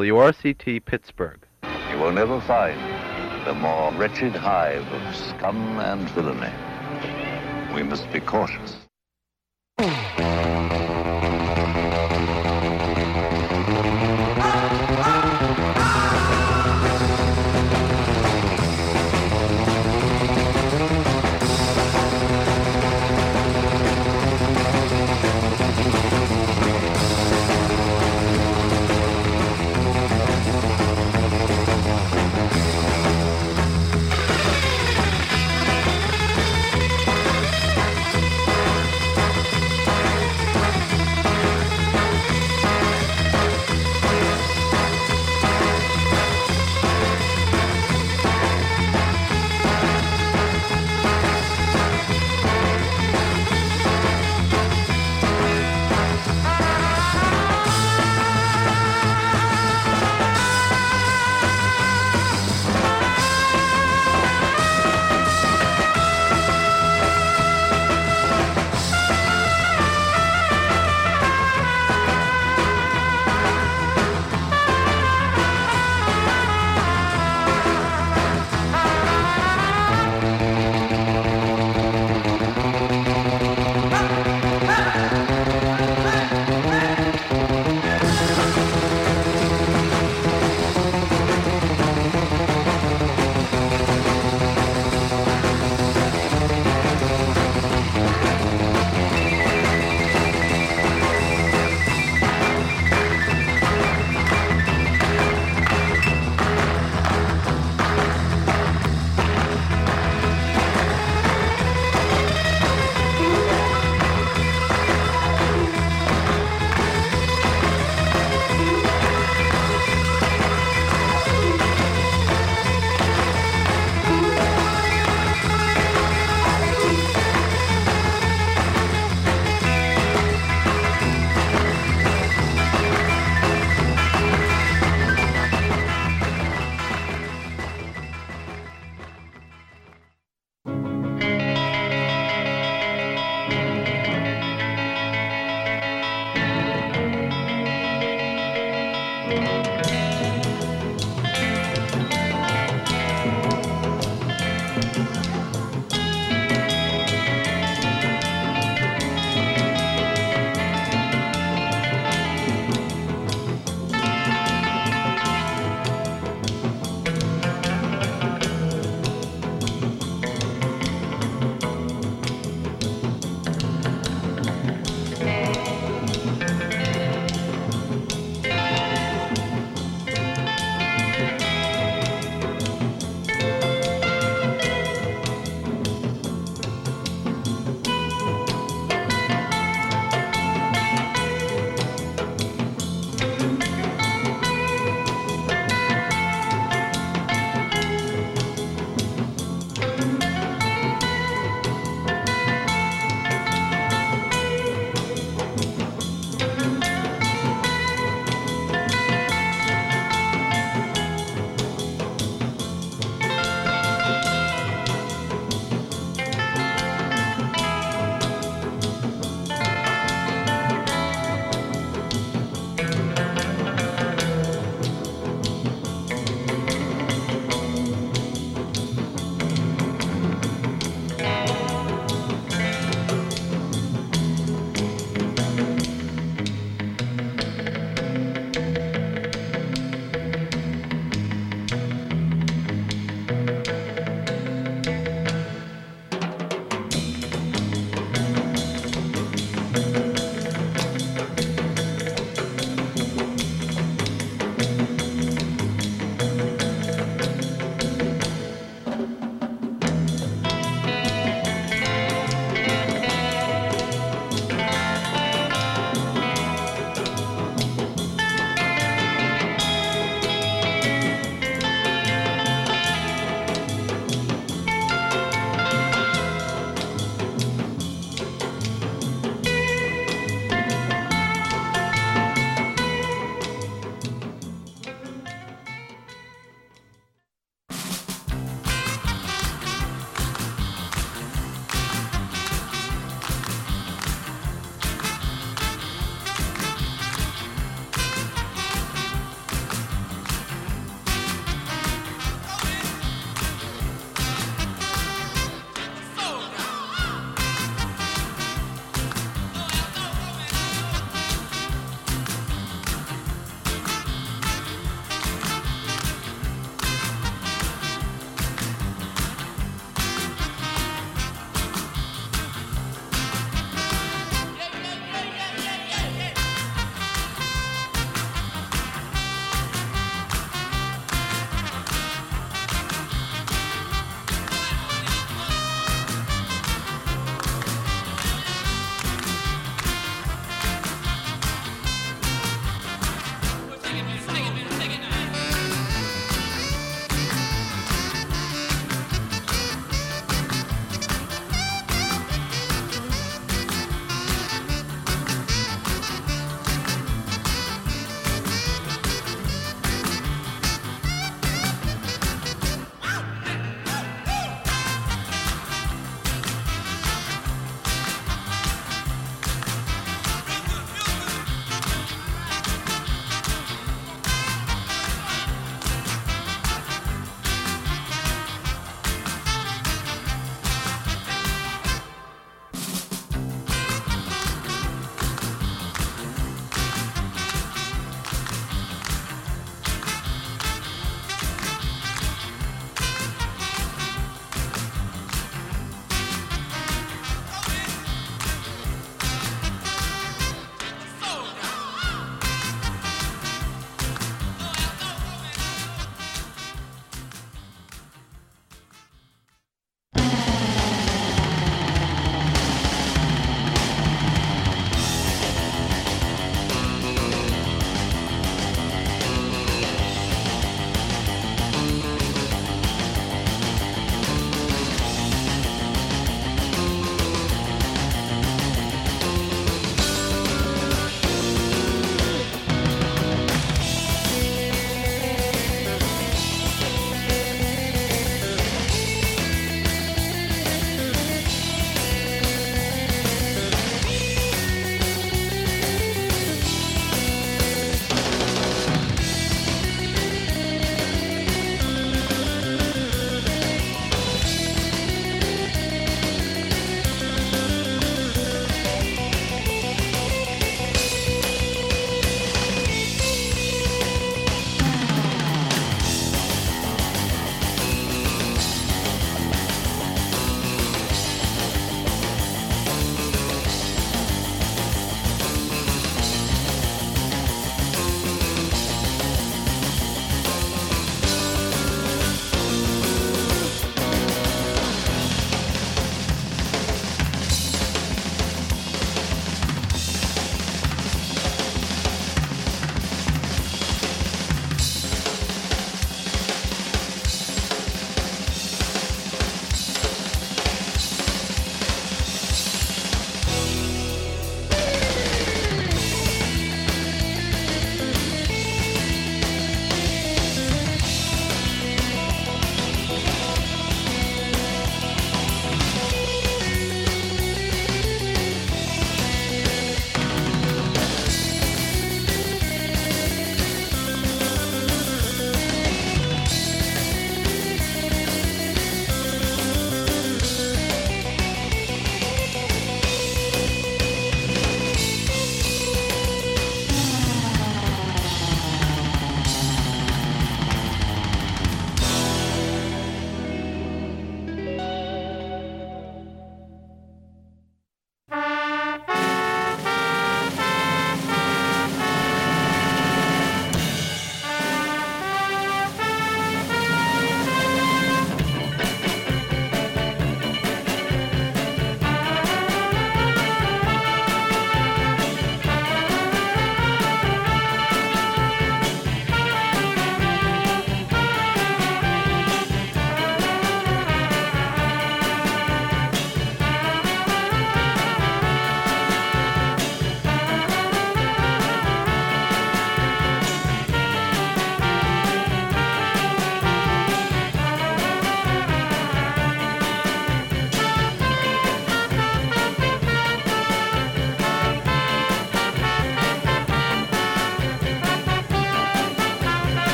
WRCT Pittsburgh. You will never find the more wretched hive of scum and villainy. We must be cautious.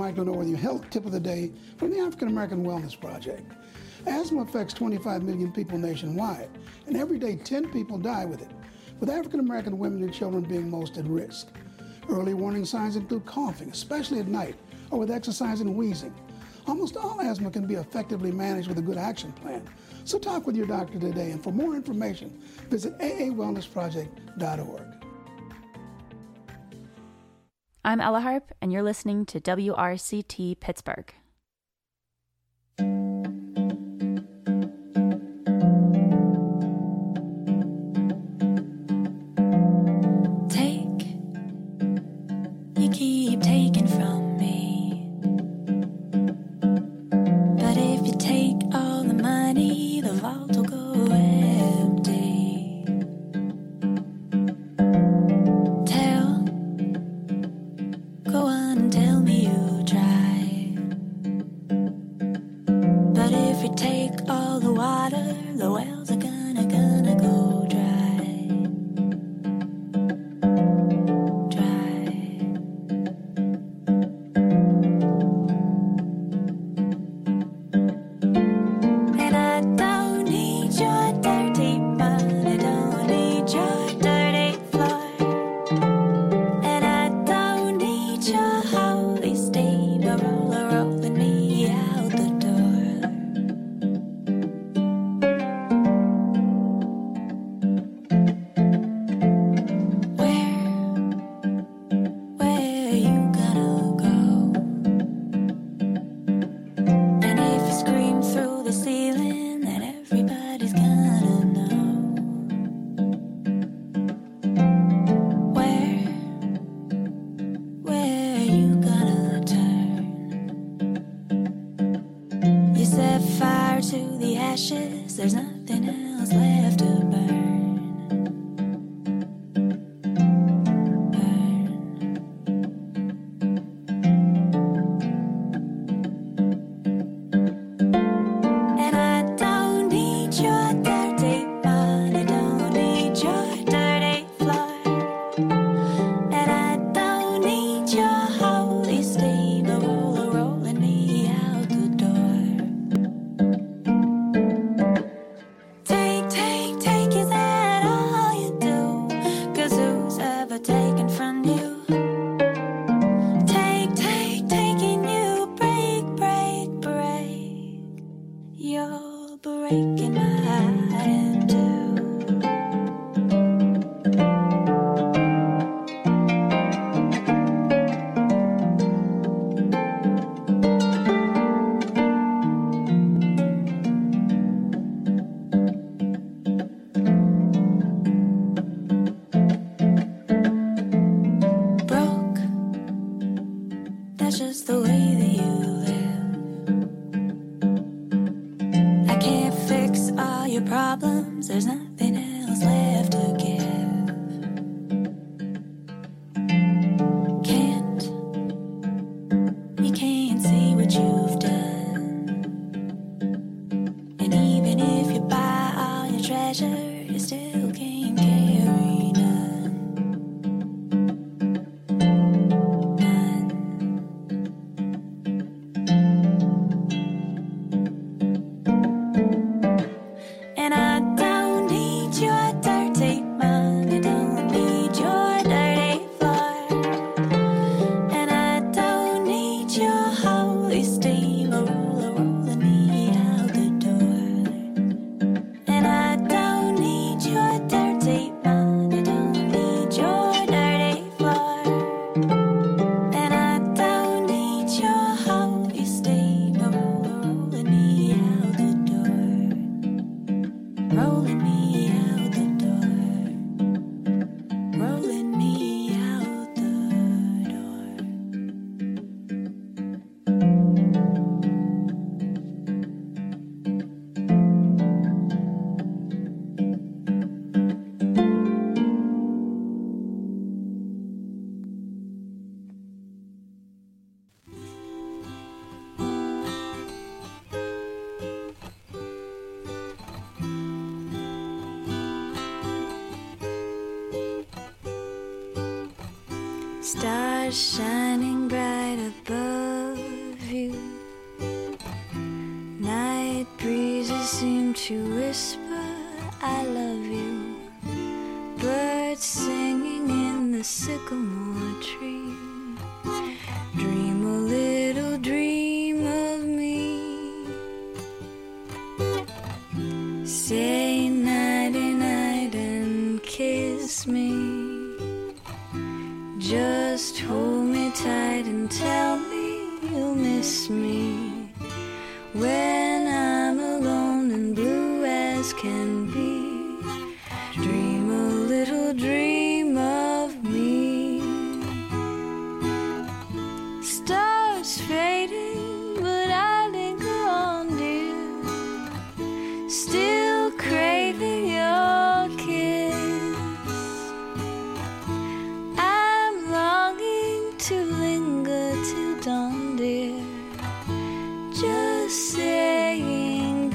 Mike Lenore with your health tip of the day from the African American Wellness Project. Asthma affects 25 million people nationwide, and every day 10 people die with it, with African American women and children being most at risk. Early warning signs include coughing, especially at night, or with exercise and wheezing. Almost all asthma can be effectively managed with a good action plan. So talk with your doctor today, and for more information, visit aawellnessproject.org. I'm Ella Harp, and you're listening to WRCT Pittsburgh. You keep taking from me, but if you take all the money, the vault will go empty. Go on and tell me you tried, but if you take all the water, the wells are gonna go dry. There's nothing else left to burn. And I don't need your dirty money, don't need your dirty floor, and I don't need your holy steamroller rolling me out the door. Take, is that all you do? 'Cause who's ever taken from you? Taking you break. You're breaking my heart in two. That's just the way that you live. I can't fix all your problems, there's nothing else left to give. You can't see what you've done. And even if you buy all your treasure, you still can't carry none. And I don't need your dirty money, don't need your dirty floor, and I don't need your holy steamroller rolling me out the door. And I don't need your dirty money, don't need your dirty floor, and I don't need your holy steamroller rolling me out the door. Rolling me out the door. Rolling me out the door. Stars shining bright above, whisper, I love you. Birds singing in the sycamore tree. Dream a little dream of me. Say nighty night and kiss me. Just hold me tight and tell me you'll miss me when I'm alone and blue as can be. Dream a little dream of me. Stars fading, but I linger on, dear. Still craving your kiss. I'm longing to linger till dawn, dear. Just saying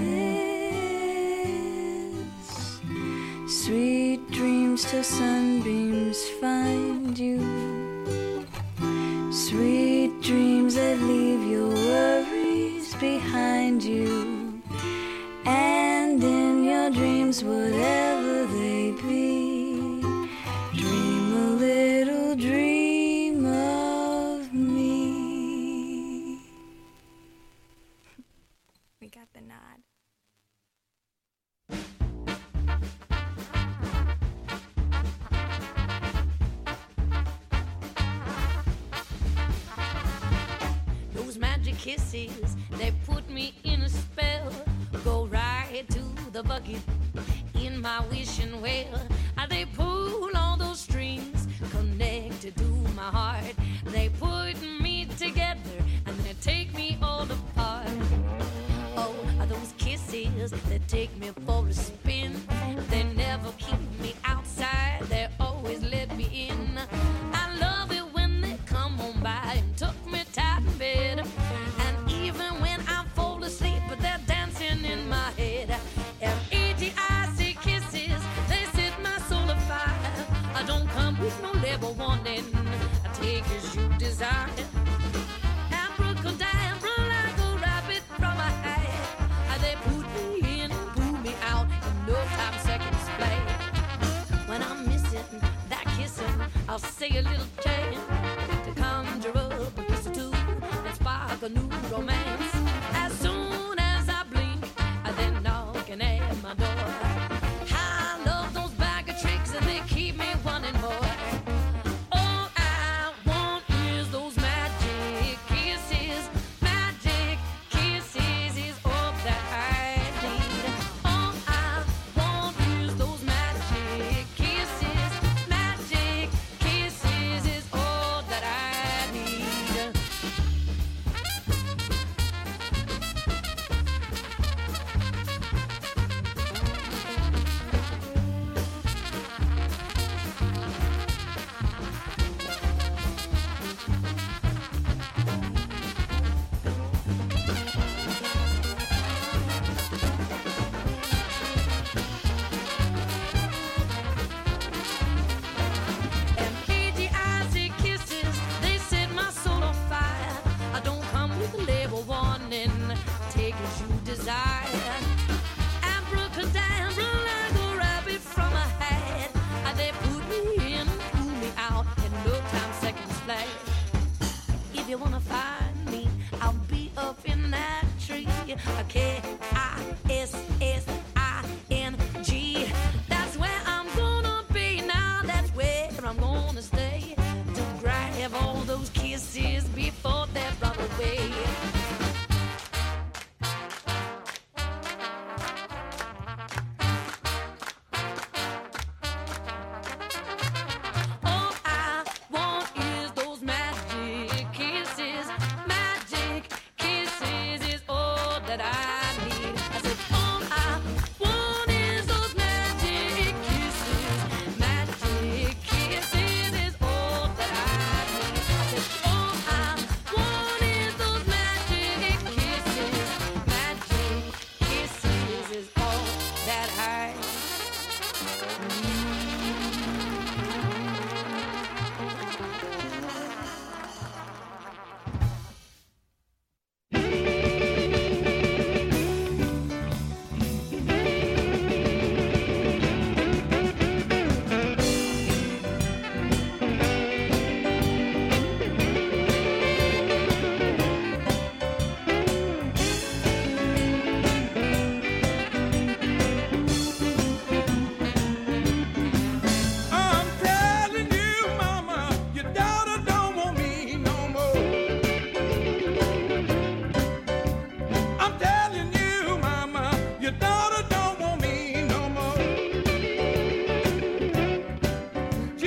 this. Sweet dreams till sunbeams find you. Sweet dreams that leave your worries behind you. And in your dreams, whatever they be, dream a little dream of me. We got the nod. Those magic kisses, they put me in a spell. Go right to the bucket in my wishing well. They pull all those strings connected to my heart. They put me together and they take me all apart. Oh, those kisses, they take me for a spin. They never keep me outside, they always let me in. I love it when they come on by and tuck me tight in bed. And even when I fall asleep, they're dancing in my head. F-E-T-I-C kisses, they set my soul afire. I don't come with no label warning, I take as you desire. Abracadabra like a rabbit from a hat. They put me in and pull me out in no time seconds flat. When I'm missing that kissing, I'll say a little chant to conjure up a kiss or two and spark a new romance. As soon as I blink, they're knocking at my door. I love those bag of tricks and they keep me wanting more. All I want is those magic kisses. Magic kisses is all that I need. All I want is those magic kisses. Magic kisses is all that I need.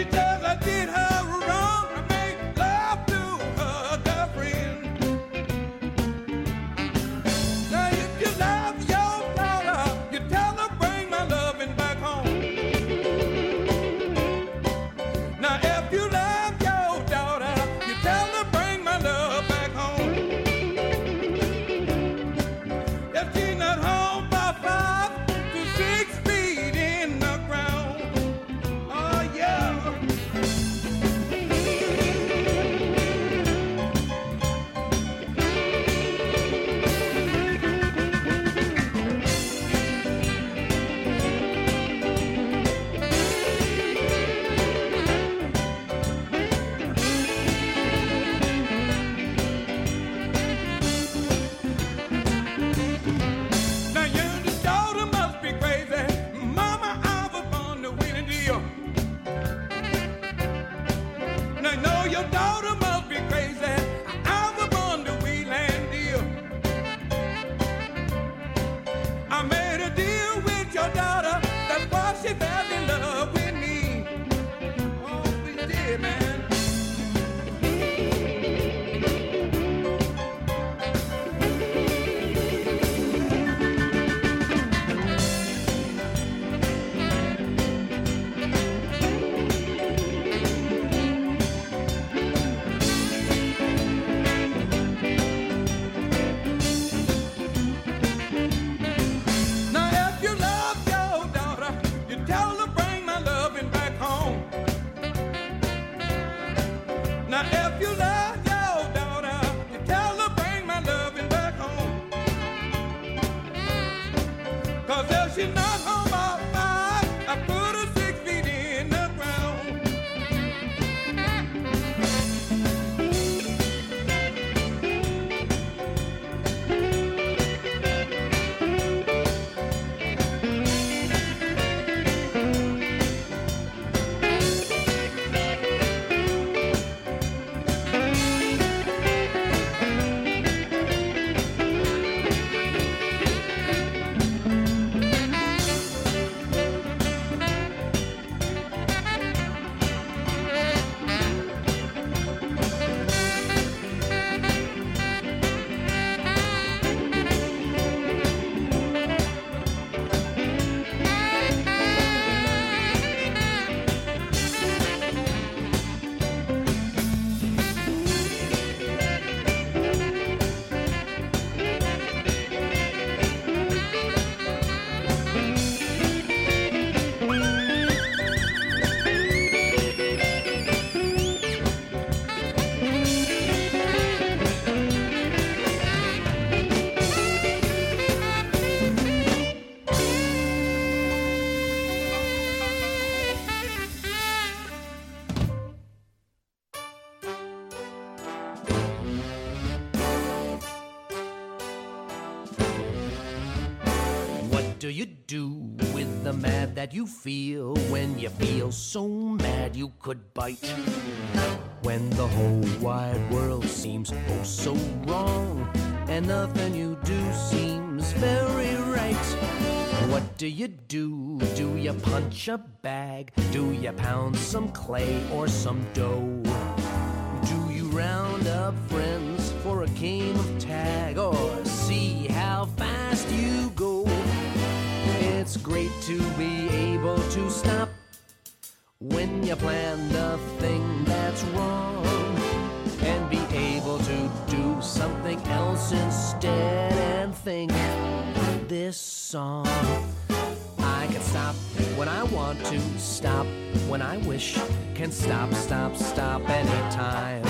she says I did her wrong. I made love to her girlfriend. Now if you love your daughter, you tell her bring my loving back home. Now if you love your daughter, you tell her bring my love back home. If she's not home by 5 to 6 feet in the ground, oh yeah. Now your daughter must be crazy. Mama, I was born to win a deal. Now know your daughter must be crazy. I was born to wheel and deal. I made a deal with your daughter. That's why she fell in love with me. Oh, we did, man. Now if you love your daughter, you tell her bring my loving back home. Now if you love your daughter, you tell her bring my loving back home. 'Cause if she's not home by 5, I put her 6 feet in the ground. What do you do with the mad that you feel when you feel so mad you could bite? When the whole wide world seems oh so wrong and nothing you do seems very right. What do you do? Do you punch a bag? Do you pound some clay or some dough? Do you round up friends for a game of tag or see how fast you go? It's great to be able to stop when you plan the thing that's wrong and be able to do something else instead and think this song. I can stop when I want to, stop when I wish, can stop, stop, stop anytime.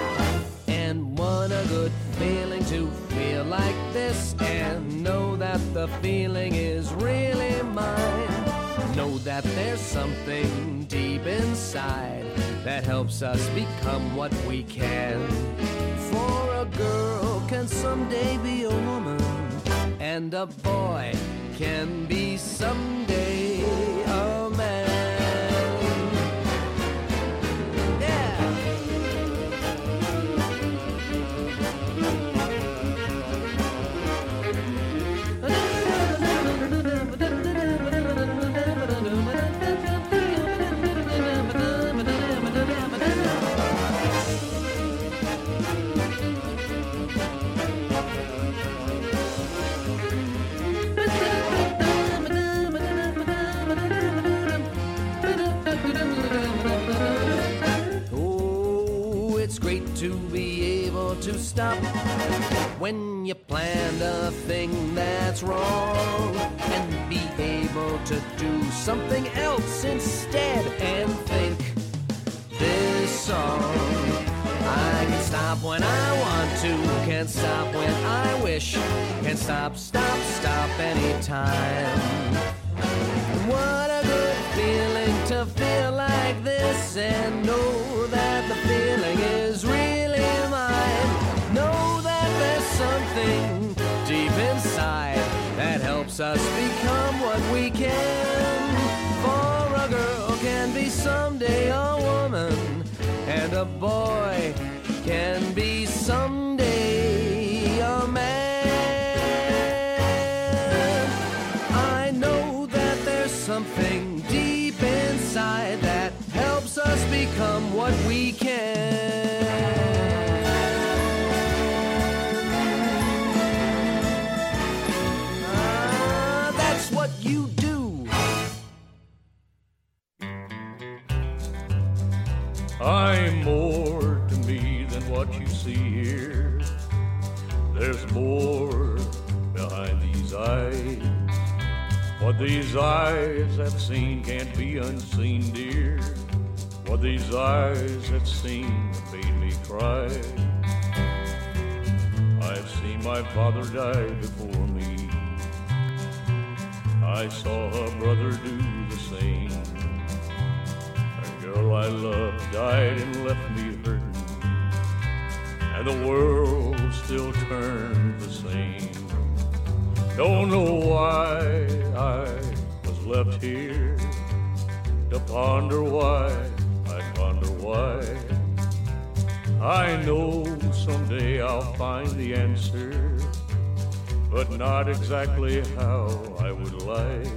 And what a good feeling to feel like this and know that the feeling is really mine. Know that there's something deep inside that helps us become what we can. For a girl can someday be a woman, and a boy can be someday a man. to be able to stop when you planned a thing that's wrong, and be able to do something else instead and think this song. I can stop when I want to, can stop when I wish, can stop anytime. What a good feeling to feel like this and know that the feeling is really mine. Know that there's something deep inside that helps us become what we can. For a girl can be someday a woman, and a boy can be someday a man. I know that there's something deep inside that helps us become what we can. That's what you do. I'm more to me than what you see here. There's more behind these eyes. What these eyes have seen can't be unseen, dear. What these eyes have seen made me cry. I've seen my father die before me. I saw a brother do the same. A girl I loved died and left me hurting, and the world still turned the same. Don't know why I was left here to ponder why, I ponder why. I know someday I'll find the answer, but not exactly how I would like.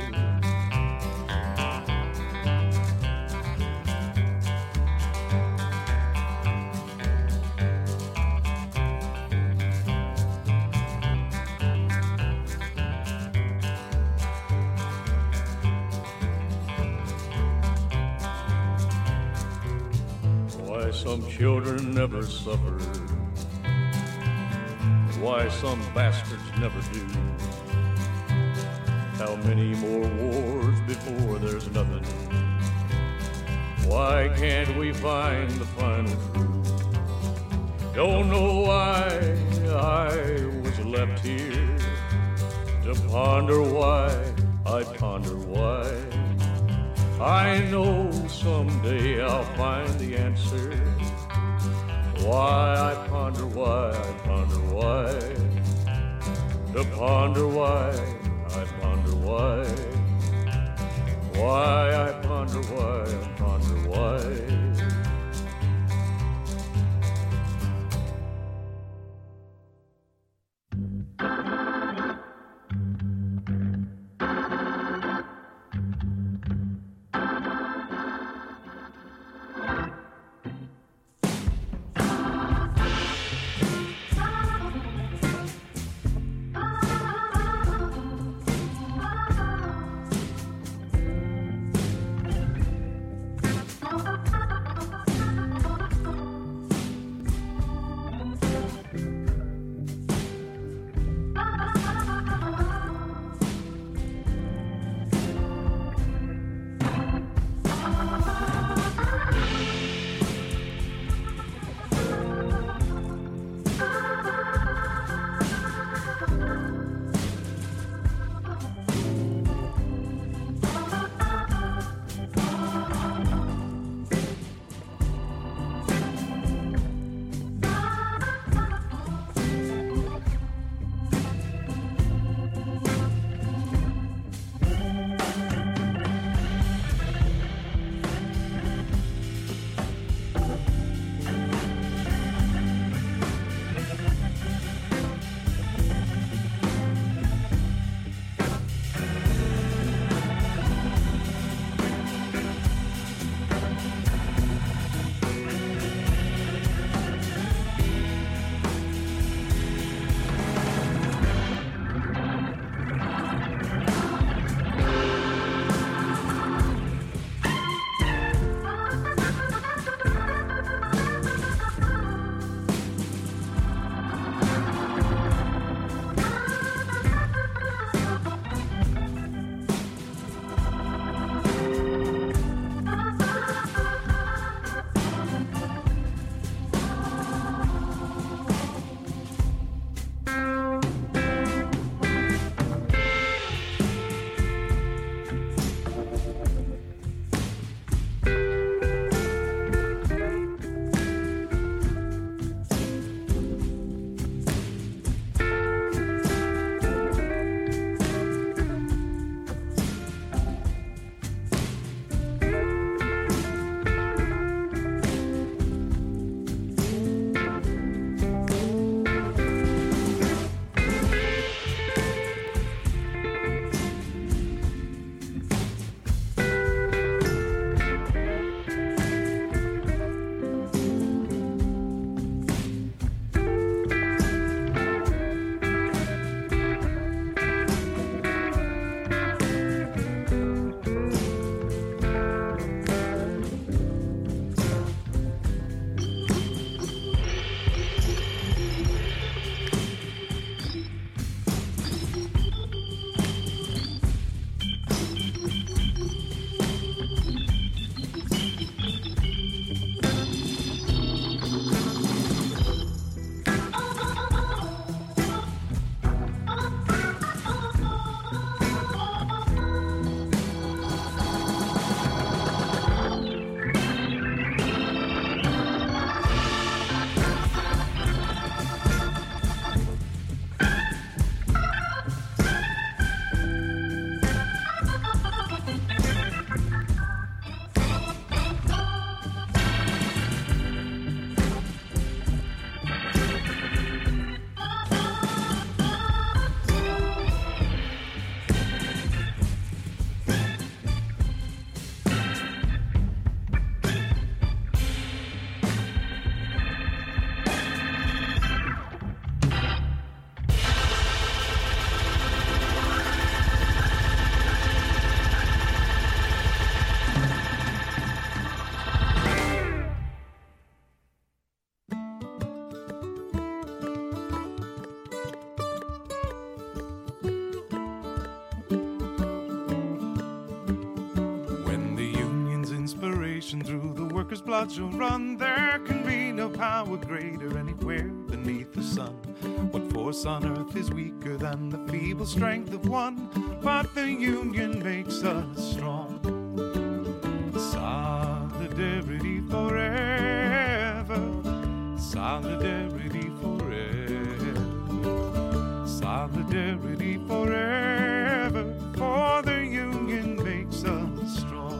Some children never suffer, why some bastards never do. How many more wars before there's nothing? Why can't we find the final truth? Don't know why I was left here to ponder why, I ponder why. I know someday I'll find the answer. Why I ponder why, I ponder why. To ponder why, I ponder why. Why I ponder why, I ponder why. nation through the workers' blood shall run. There can be no power greater anywhere beneath the sun. What force on earth is weaker than the feeble strength of one? But the union makes us strong. Solidarity forever. Solidarity forever. Solidarity forever. For the union makes us strong.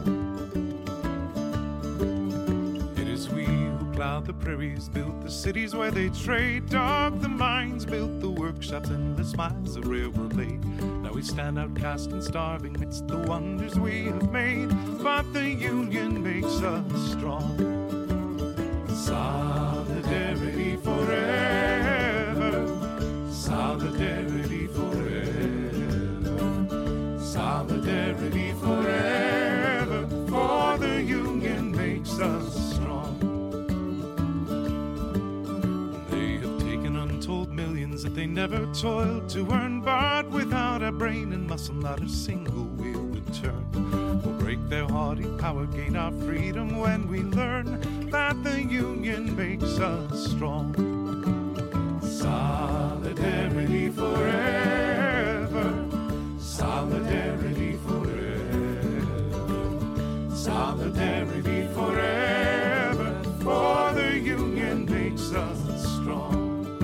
It is we who plowed the prairies, built the cities where they trade, dug the mines, built the workshops, endless miles of railroad laid. Now we stand outcast and starving midst the wonders we have made, but the union makes us strong. Solidarity forever. Solidarity forever. Solidarity forever. For the union makes us strong. They have taken untold millions that they never toiled to earn, but without a brain and muscle, not a single wheel would turn. We'll break their haughty power, gain our freedom when we learn that the union makes us strong. Solidarity forever. Solidarity forever. Solidarity forever. For the union makes us strong.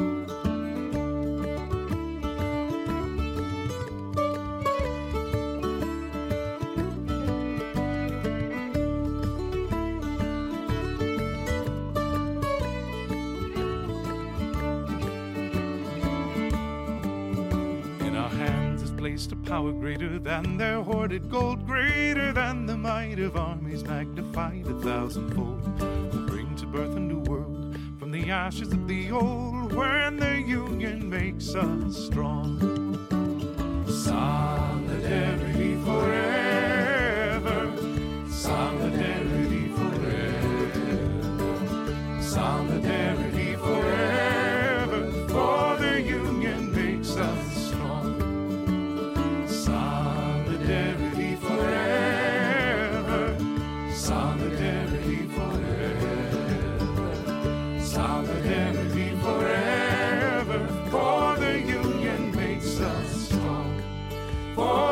A power greater than their hoarded gold, greater than the might of armies magnified 1,000-fold. Will bring to birth a new world from the ashes of the old, when the union makes us strong. Solidarity forever. Solidarity forever. Solidarity forever. For the union makes us strong. Solidarity forever. Solidarity forever. Solidarity forever. For the union makes us strong. For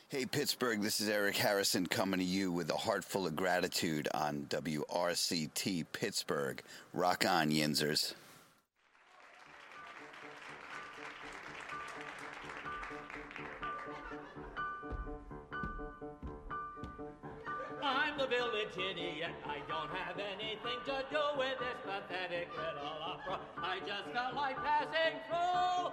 Hey, Pittsburgh, this is Eric Harrison coming to you with a heart full of gratitude on WRCT Pittsburgh. Rock on, Yinzers. I'm the village idiot. I don't have anything to do with this pathetic little opera. I just felt like passing through.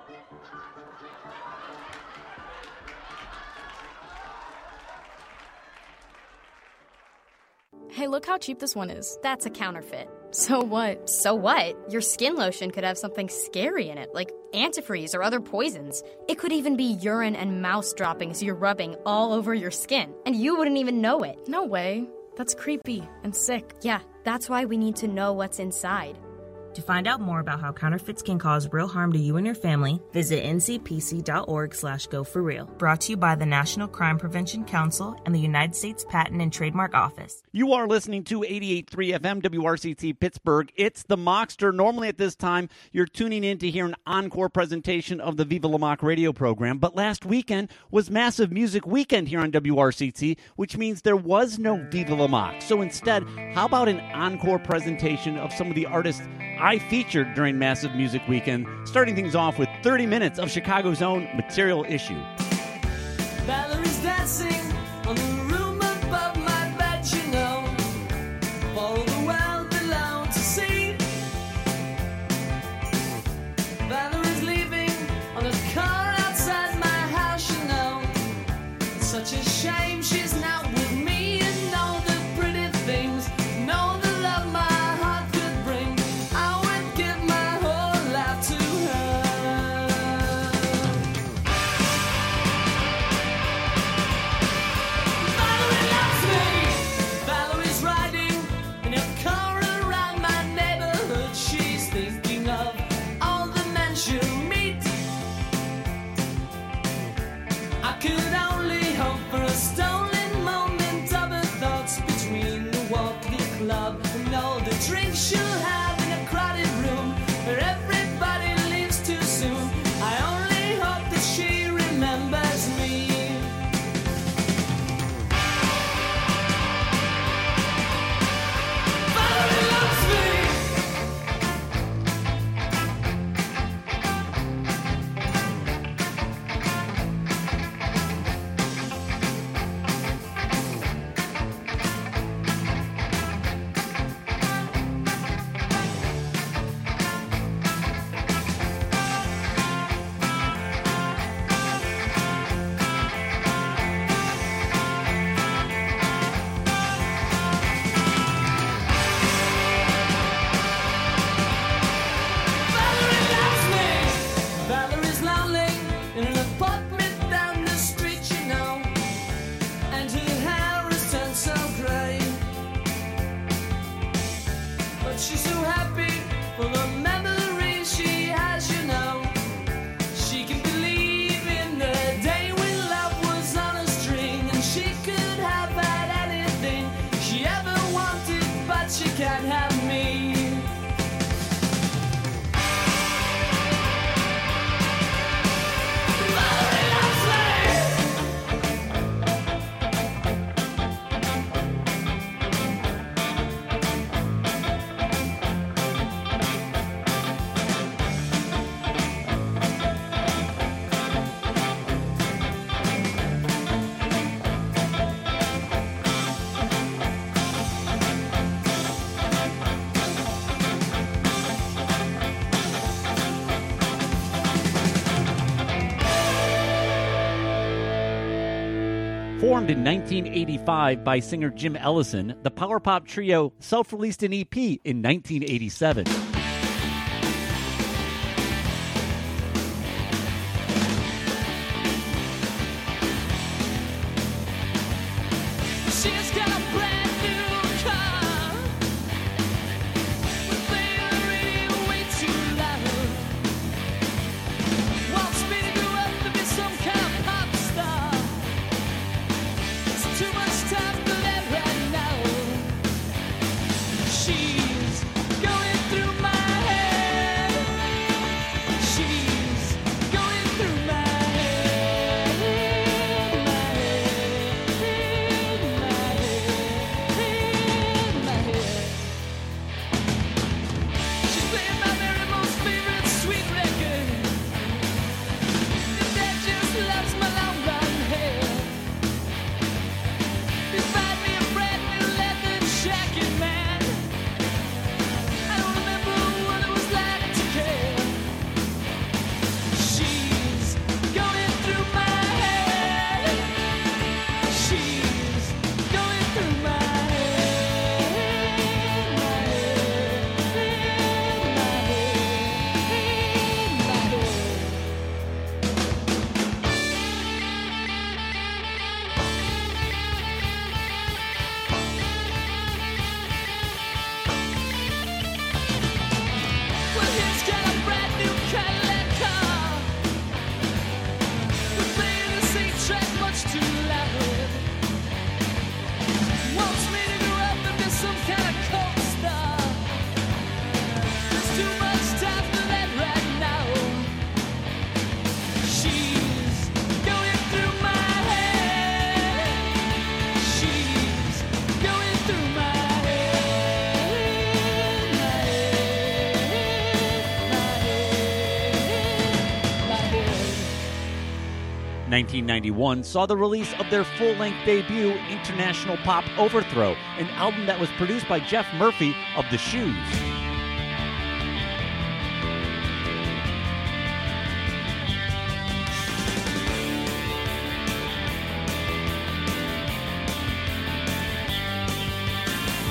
Hey, look how cheap this one is. That's a counterfeit. So what? So what? Your skin lotion could have something scary in it, like antifreeze or other poisons. It could even be urine and mouse droppings you're rubbing all over your skin, and you wouldn't even know it. No way. That's creepy and sick. Yeah, that's why we need to know what's inside. To find out more about how counterfeits can cause real harm to you and your family, visit ncpc.org/goforreal. Brought to you by the National Crime Prevention Council and the United States Patent and Trademark Office. You are listening to 88.3 FM WRCT Pittsburgh. It's the Mockster. Normally at this time, you're tuning in to hear an encore presentation of the Viva La Mock radio program. But last weekend was Massive Music Weekend here on WRCT, which means there was no Viva La Mock. So instead, how about an encore presentation of some of the artists I featured during Massive Music Weekend, starting things off with 30 minutes of Chicago's own Material Issue. Valerie's dancing on the room above my bed, you know. All the world belongs to see. Valerie's leaving on a car outside my house, you know. It's such a shame she's not with me, and all the pretty things, and all the love my heart could bring. I would give my whole life to her. Valerie loves me. Valerie's riding in a car around my neighborhood. She's thinking of all the men she'll meet. I could only hope for a stolen moment of her thoughts between the walk, the club, and all the drinks she'll have in a crowded room where everybody leaves too soon. I only hope that she remembers me. Valerie loves me. Valerie loves me. Valerie's lonely in an apartment down the street, you know, and her hair has turned so grey. But she's so happy for the memories she has, you know. She can believe in the day when love was on a string, and she could have had anything she ever wanted, but she can't have me. Valerie loves me. Formed in 1985 by singer Jim Ellison, the power pop trio self-released an EP in 1987. She's got a brand new car with Valerie way too loud. Wants me to grow up to be some kind of pop star. It's too much time to let her know. She's going through my head. She's going through my head, my head. 1991 saw the release of their full-length debut, International Pop Overthrow, an album that was produced by Jeff Murphy of The Shoes.